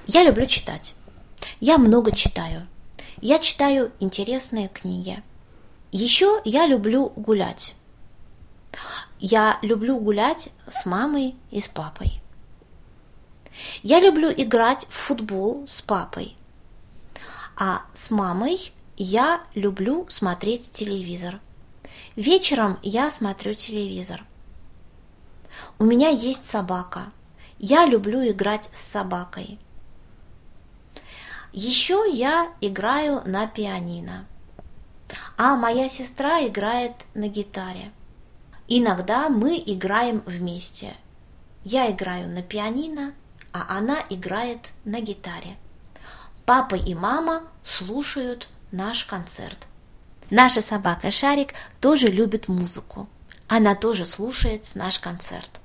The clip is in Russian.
Я люблю читать. Я много читаю. Я читаю интересные книги. Еще я люблю гулять. Я люблю гулять с мамой и с папой. Я люблю играть в футбол с папой. А с мамой я люблю смотреть телевизор. Вечером я смотрю телевизор. У меня есть собака. Я люблю играть с собакой. Еще я играю на пианино. А моя сестра играет на гитаре. Иногда мы играем вместе. Я играю на пианино, а она играет на гитаре. Папа и мама слушают наш концерт. Наша собака Шарик тоже любит музыку. Она тоже слушает наш концерт.